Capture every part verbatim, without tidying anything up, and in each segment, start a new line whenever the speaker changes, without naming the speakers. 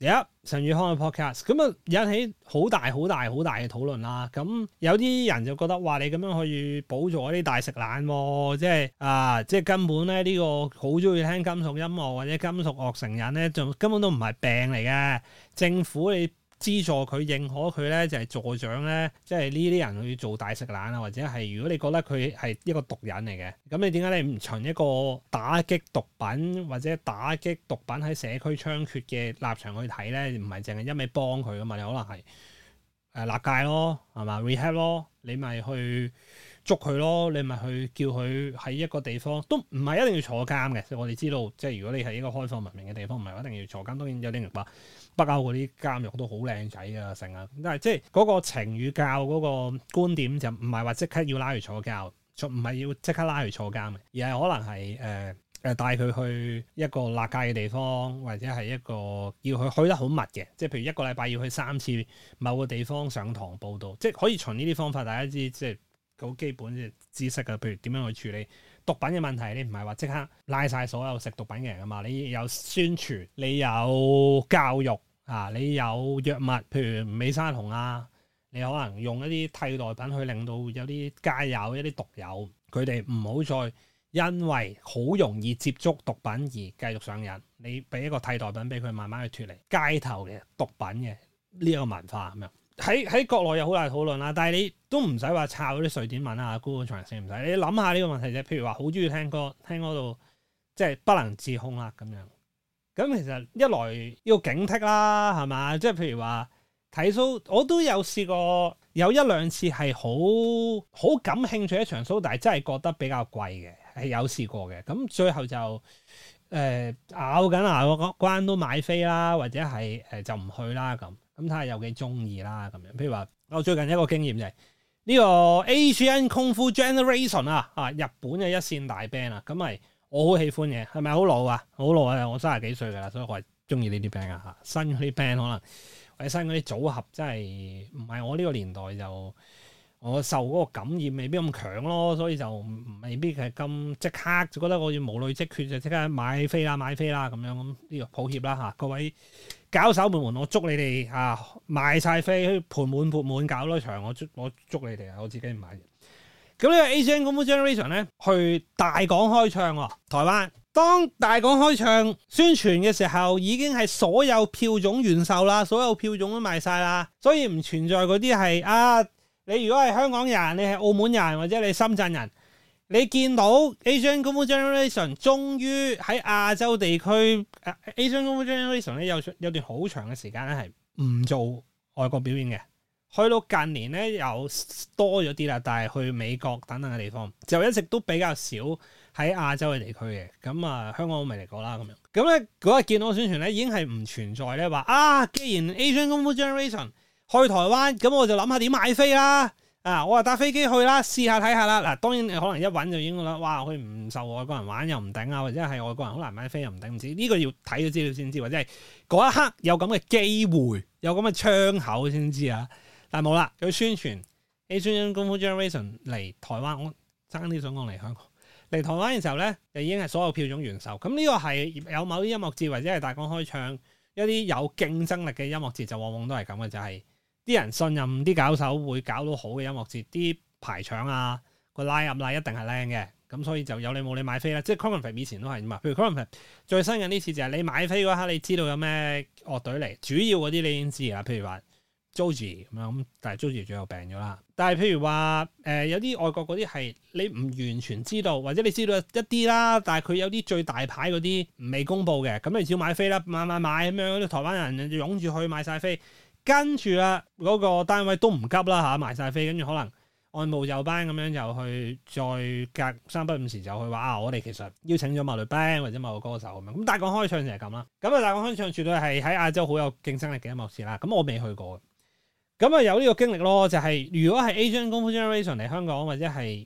而家陳宇康嘅 podcast，咁啊引起好大好大好大嘅討論啦。咁有啲人就覺得話你咁樣可以補助一啲大食懶喎，即係啊，即係根本咧呢個好中意聽金屬音樂或者金屬樂成癮咧，就根本都唔係病嚟嘅。政府你資助佢認可佢咧，就係助長咧，即係呢啲人去做大食懶啊，或者係如果你覺得佢係一個毒癮嚟嘅，咁你點解你唔循一個打擊毒品或者打擊毒品喺社區猖獗嘅立場去睇咧？唔係淨係一味幫佢噶嘛，你可能係誒勒戒咯，係嘛 rehab 咯，你咪去捉佢咯，你咪去叫佢喺一個地方，都唔係一定要坐監嘅。我哋知道，即係如果你係一個開放文明嘅地方，唔係一定要坐監。當然有啲人話北歐嗰啲監獄都好靚仔啊，成啊，但係即係嗰個情與教嗰個觀點就唔係話即刻要拉佢坐監，唔係要即刻拉佢坐監嘅，而係可能係誒誒帶佢去一個勒戒嘅地方，或者係一個要佢去得好密嘅，即係譬如一個禮拜要去三次某個地方上堂報道，即係可以循呢啲方法，大家知即係好基本嘅知識啊。譬如點樣去處理毒品嘅問題，你唔係話即刻拉晒所有食毒品嘅人㗎嘛，你有宣傳，你有教育啊，你有藥物，譬如美沙酮啊，你可能用一啲替代品去令到有啲街友、一啲毒友，佢哋唔好再因為好容易接觸毒品而繼續上癮，你俾一個替代品俾佢慢慢去脫離街頭嘅毒品嘅呢一個文化咁樣。喺喺國內有好大討論啦，但係你都唔使話抄嗰啲瑞典文啊、Google Translate，唔使。你諗下呢個問題啫。譬如話好中意聽歌，聽歌到即係不能自控啦咁樣。咁其實一來要警惕啦，係嘛？即係譬如話睇 show，我都有試過有一兩次係好好感興趣一場 show，但係真係覺得比較貴嘅，係有試過嘅。咁最後就誒、呃、咬緊牙個關都買飛啦，或者係誒、呃、就唔去啦咁。咁睇下有幾中意啦咁樣。譬如話我最近一個經驗就係、是、呢個 Asian Kung Fu Generation 啊，啊日本嘅一線大 band 啊，咁咪我好喜歡嘅，係咪好老啊？好老啊！我三十幾歲噶啦，所以我係中意呢啲 band 啊嚇。新嗰啲 band 可能或者新嗰啲組合真係唔係我呢個年代就我受嗰個感染未必咁強咯，所以就未必係咁即刻就覺得我要無累積缺就即刻買飛啦買飛啦咁樣。咁呢個抱歉啦嚇各位搞手們們，我祝你哋啊賣晒飛盤滿缽滿搞多場，我祝我祝你哋啊，我自己唔買。咁呢個 Asian Kung Fu Generation 咧去大港開唱喎，台灣當大港開唱宣傳嘅時候，已經係所有票種完售啦，所有票種都賣晒啦，所以唔存在嗰啲係啊，你如果係香港人，你係澳門人或者你深圳人，你見到 Asian Kung Fu Generation 終於喺亞洲地區、啊、Asian Kung Fu Generation 咧有有段好長嘅時間咧係唔做外國表演嘅。去到近年咧又多咗啲啦，但係去美國等等嘅地方就一直都比較少喺亞洲嘅地區嘅。咁啊，香港我未嚟過啦咁樣。咁咧嗰日見到宣傳咧已經係唔存在咧話啊，既然 Asian Kung Fu Generation 去台灣，咁我就諗下點買飛啦。啊，我話搭飛機去啦，試下睇下啦。嗱，當然可能一揾就已經覺得哇，佢唔受外國人玩又唔頂啊，或者係外國人好難買飛又唔頂，唔知呢個要睇咗資料先知，或者係嗰一刻有咁嘅機會，有咁嘅窗口先知啊。但係冇啦，佢宣傳 Asian Kung Fu Generation 嚟台灣，我爭啲想講嚟香港嚟台灣嘅時候咧，就已經係所有票種完售。咁呢個係有某啲音樂節或者係大港開唱一啲有競爭力嘅音樂節，就往往都係咁嘅，就係、是、啲人信任啲搞手會搞到好嘅音樂節，啲排場啊個 line up 啦一定係靚嘅，咁所以就有你冇你買飛啦。即係 Clockenflap 以前都係嘛，譬如 Clockenflap 最新嘅呢次就係你買飛嗰刻，你知道有咩樂隊嚟，主要嗰啲你已經知啦，譬如話Joji 咁樣，但係 Joji 最後病咗啦。但係譬如話誒、呃、有啲外國嗰啲係你唔完全知道，或者你知道一啲啦，但係佢有啲最大牌嗰啲未公佈嘅，咁你只要買飛啦，買買買咁樣，啲台灣人就湧住去買晒飛，跟住啊嗰個單位都唔急啦嚇，買晒飛，跟住可能按部就班咁樣就去再隔三不五時就去話啊，我哋其實邀請咗某類 band 或者某個歌手咁樣。咁大港開唱就係咁啦。咁啊大港開唱絕對係喺亞洲好有競爭力嘅音樂節啦。咁我未去過。咁啊有呢個經歷咯，就係、是、如果係 Asian Kung Fu Generation 嚟香港或者係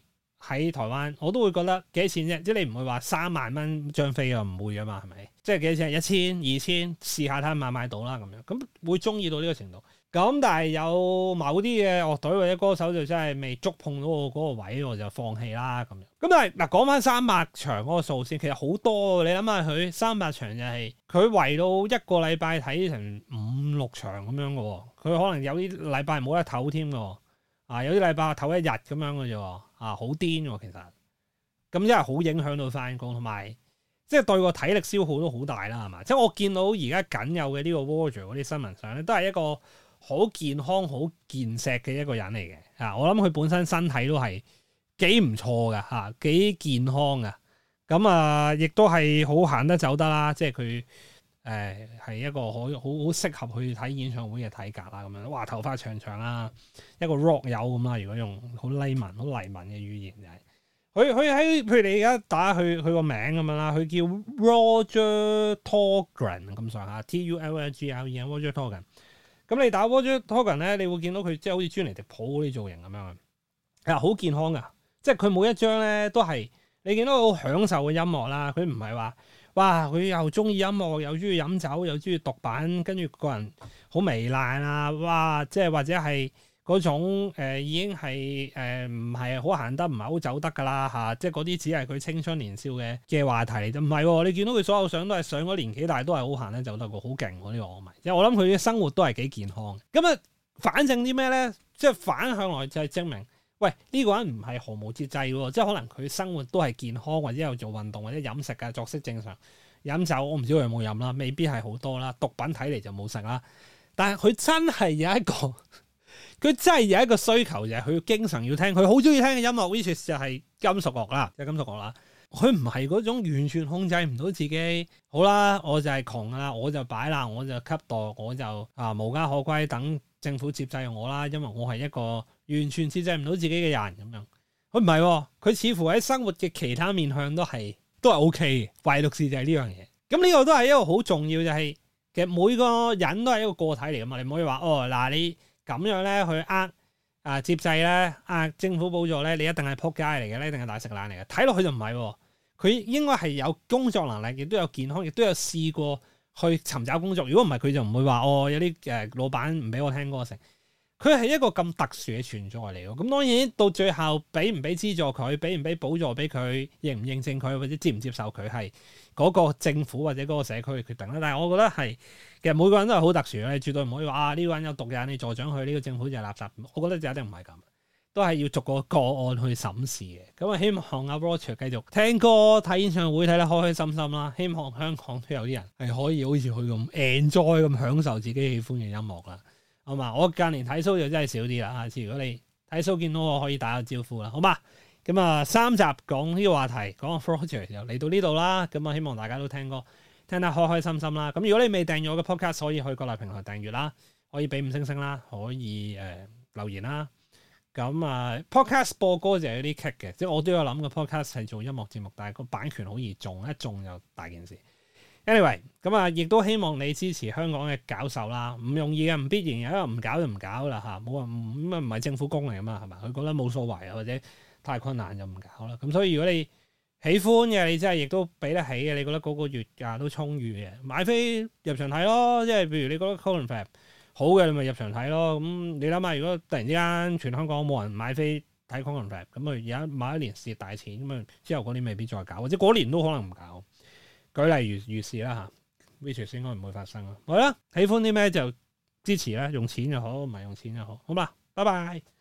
喺台灣，我都會覺得幾錢啫？即係你唔會話三萬蚊張飛啊，唔會啊嘛，係咪？即係幾錢？一千、二千，試下睇下買唔買到啦咁樣。咁會中意到呢個程度。咁但係有某啲嘅樂隊或者歌手就真係未觸碰到我嗰個位，我就放棄啦咁樣。咁但係嗱，講翻三百場嗰個數先，其實好多。你諗下佢三百場就係佢圍到一個禮拜睇成五六場咁樣嘅喎。佢可能有啲禮拜冇得唞添嘅，啊有啲禮拜唞一日咁樣嘅啫，啊好癲喎其實。咁真係好影響到翻工，同埋即係對個體力消耗都好大啦，係嘛？即係我見到而家僅有嘅呢個 Roger 嗰啲新聞相咧，都係一個好健康、好健碩嘅一個人嚟嘅。啊，我諗佢本身身體都係幾唔錯嘅嚇，幾健康嘅。咁啊，亦都係好行得走得啦。即係佢誒係一個好好好適合去睇演唱會嘅體格啦。咁樣，哇，頭髮長長啦，一個 rock 友咁啦。如果用好黎文、好黎文嘅語言就係、是。佢佢喺譬如你而家打佢佢個名咁樣啦，佢叫 Roger Tolgren 咁上下 T U L L G R E N Roger Tolgren。咁你打 Roger Tolgren 咧，你會見到佢即係好似專尼迪普嗰啲造型咁樣，係好健康噶。即係佢每一張咧都係你見到好享受嘅音樂啦。佢唔係話哇佢又中意音樂，又中意飲酒，又中意毒品，跟住個人好糜爛啊！哇，即係或者係。嗰種、呃、已經係誒唔係好行得，唔係好走得㗎啦嚇，即係嗰啲只係佢青春年少嘅嘅話題嚟啫，唔係喎，你見到佢所有相都係上咗年紀，但係都係好行得走得喎，好勁喎呢個樂迷，即係我諗佢嘅生活都係幾健康。咁啊，反正啲咩咧？即係反向來就係證明，喂呢、呢個人唔係毫無節制喎，即係可能佢生活都係健康，或者有做運動，或者飲食啊作息正常，飲酒我唔知佢有冇飲啦，未必係好多啦，毒品睇嚟就冇食啦，但係佢真係有一個。佢真係有一個需求，就係佢經常要聽，佢好中意聽嘅音樂 which 就係金屬樂啦，即係金屬樂啦。佢唔係嗰種完全控制唔到自己。好啦，我就係窮啦，我就擺爛，我就吸毒，我就啊無家可歸，等政府接濟我啦。因為我係一個完全接濟唔到自己嘅人咁樣。佢唔係，佢似乎喺生活嘅其他面向都係都係 O K 嘅，唯獨是就係呢樣嘢。咁呢個都係一個好重要，就係、是、其實每個人都係一個個體嚟噶嘛。你唔可以話哦嗱你。咁樣咧，去呃啊接濟咧，呃政府補助咧，你一定係撲街嚟嘅咧，一定係大食懶嚟嘅。睇落去就唔係喎，佢應該係有工作能力，亦都有健康，亦都有試過去尋找工作。如果唔係，佢就唔會話哦，有啲誒、呃、老闆唔俾我聽歌成。佢係一個咁特殊嘅存在嚟嘅。咁當然到最後俾唔俾資助佢，俾唔俾補助俾佢，認唔認證佢，或者接唔接受佢係嗰個政府或者嗰個社區嘅決定啦。但係我覺得係其實每個人都係好特殊嘅，你絕對唔可以話啊呢個人有毒癮，你助長佢呢個政府就係垃圾。我覺得就一定唔係咁，都係要逐個個案去審視嘅。咁啊，希望阿 Roger 繼續聽歌睇演唱會睇得開開心心啦。希望香港都有啲人係可以好似佢咁 enjoy 咁享受自己喜歡嘅音樂啦。好嘛，我近年睇 show 就真係少啲啦。下次如果你睇 show 見到我，可以打個招呼啦，好嘛？咁啊，三集講呢個話題，講個 project 就嚟到呢度啦。咁啊，希望大家都聽歌聽得開開心心啦。咁如果你未訂閱我嘅 podcast，可以去各大平台訂閱啦，可以俾五星星啦，可以誒、呃、留言啦。咁啊 podcast 播歌就有啲棘嘅，即係我都有諗過 podcast 係做音樂節目，但係個版權好易中，一中就大件事。Anyway，咁啊，亦都希望你支持香港嘅搞手啦，唔容易嘅，唔必然，因為唔搞就唔搞啦嚇，冇話咁啊，唔係政府工嚟啊嘛，係嘛？佢覺得冇所謂啊，或者太困難就唔搞啦。咁所以如果你喜歡嘅，你真係亦都俾得起嘅，你覺得嗰個月價都充裕嘅，買飛入場睇咯。即係譬如你覺得 Colin Fab 好嘅，你咪入場睇咯。咁你諗下，如果突然之間全香港冇人買飛睇 Colin Fab，咁啊而家買一年蝕大錢，咁啊之後嗰年未必再搞，或者嗰年都可能唔搞。舉例如如是啦嚇 which 應該唔會發生啦。好啦，喜歡啲咩就支持啦，用錢就好，唔係用錢就好，好嘛？拜拜。